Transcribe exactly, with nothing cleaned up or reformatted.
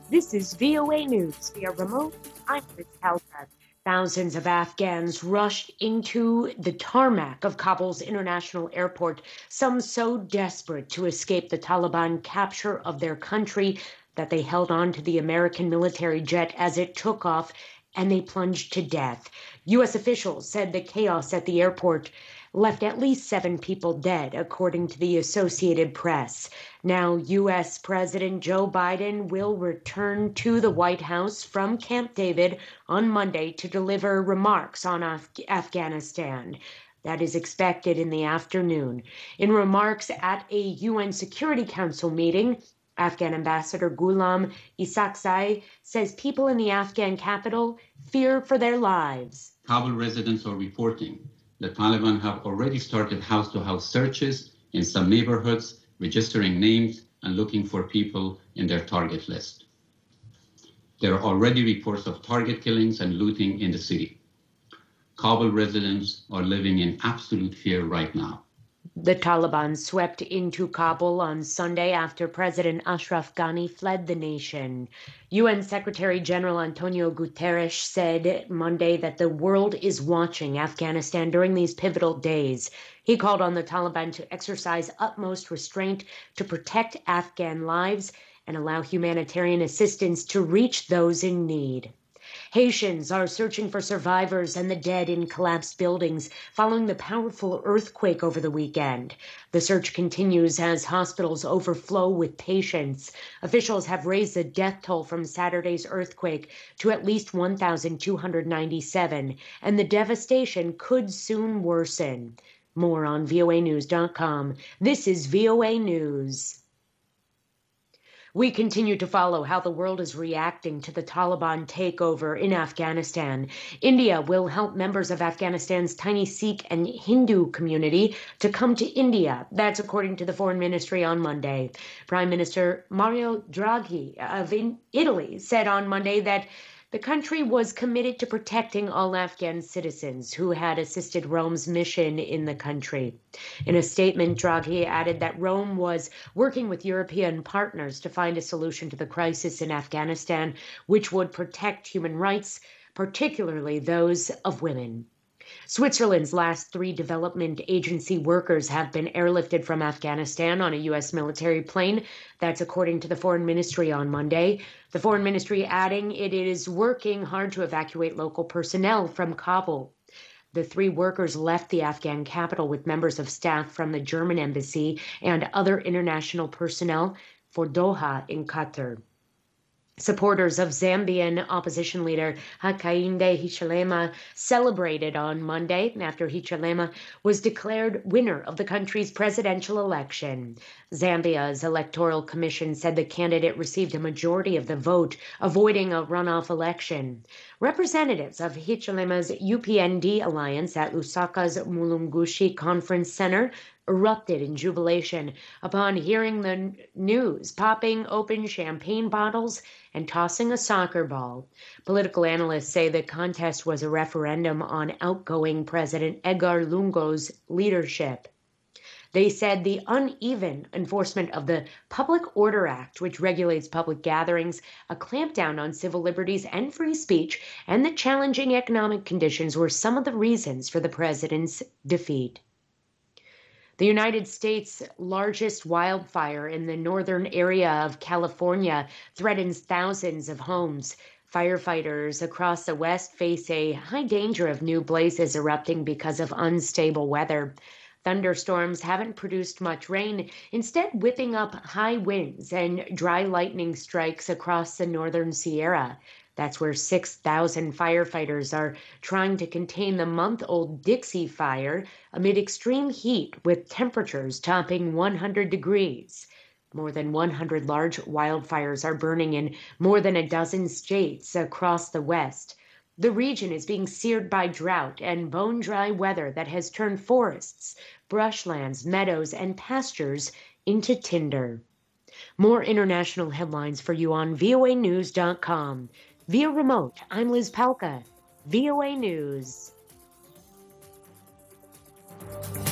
This is V O A News via remote. I'm Liz Palka. Thousands of Afghans rushed into the tarmac of Kabul's international airport, some so desperate to escape the Taliban capture of their country that they held on to the American military jet as it took off and they plunged to death. U S officials said the chaos at the airport left at least seven people dead, according to the Associated Press. Now, U S President Joe Biden will return to the White House from Camp David on Monday to deliver remarks on Af- Afghanistan. That is expected in the afternoon. In remarks at a U N Security Council meeting, Afghan Ambassador Ghulam Isaaqzai says people in the Afghan capital fear for their lives. Kabul residents are reporting the Taliban have already started house-to-house searches in some neighborhoods, registering names and looking for people in their target list. There are already reports of target killings and looting in the city. Kabul residents are living in absolute fear right now. The Taliban swept into Kabul on Sunday after President Ashraf Ghani fled the nation. U N Secretary General Antonio Guterres said Monday that the world is watching Afghanistan during these pivotal days. He called on the Taliban to exercise utmost restraint to protect Afghan lives and allow humanitarian assistance to reach those in need. Haitians are searching for survivors and the dead in collapsed buildings following the powerful earthquake over the weekend. The search continues as hospitals overflow with patients. Officials have raised the death toll from Saturday's earthquake to at least one thousand two hundred ninety-seven, and the devastation could soon worsen. More on V O A news dot com. This is V O A News. We continue to follow how the world is reacting to the Taliban takeover in Afghanistan. India will help members of Afghanistan's tiny Sikh and Hindu community to come to India. That's according to the Foreign Ministry on Monday. Prime Minister Mario Draghi of Italy said on Monday that the country was committed to protecting all Afghan citizens who had assisted Rome's mission in the country. In a statement, Draghi added that Rome was working with European partners to find a solution to the crisis in Afghanistan, which would protect human rights, particularly those of women. Switzerland's last three development agency workers have been airlifted from Afghanistan on a U S military plane. That's according to the Foreign Ministry on Monday. The Foreign Ministry adding it is working hard to evacuate local personnel from Kabul. The three workers left the Afghan capital with members of staff from the German embassy and other international personnel for Doha in Qatar. Supporters of Zambian opposition leader Hakainde Hichilema celebrated on Monday after Hichilema was declared winner of the country's presidential election. Zambia's electoral commission said the candidate received a majority of the vote, avoiding a runoff election. Representatives of Hichilema's U P N D alliance at Lusaka's Mulungushi Conference Center erupted in jubilation upon hearing the news, popping open champagne bottles and tossing a soccer ball. Political analysts say the contest was a referendum on outgoing President Edgar Lungo's leadership. They said the uneven enforcement of the Public Order Act, which regulates public gatherings, a clampdown on civil liberties and free speech, and the challenging economic conditions were some of the reasons for the president's defeat. The United States' largest wildfire in the northern area of California threatens thousands of homes. Firefighters across the West face a high danger of new blazes erupting because of unstable weather. Thunderstorms haven't produced much rain, instead whipping up high winds and dry lightning strikes across the northern Sierra. That's where six thousand firefighters are trying to contain the month-old Dixie Fire amid extreme heat with temperatures topping one hundred degrees. More than one hundred large wildfires are burning in more than a dozen states across the West. The region is being seared by drought and bone-dry weather that has turned forests, brushlands, meadows, and pastures into tinder. More international headlines for you on V O A news dot com. Via remote, I'm Liz Palka, V O A News.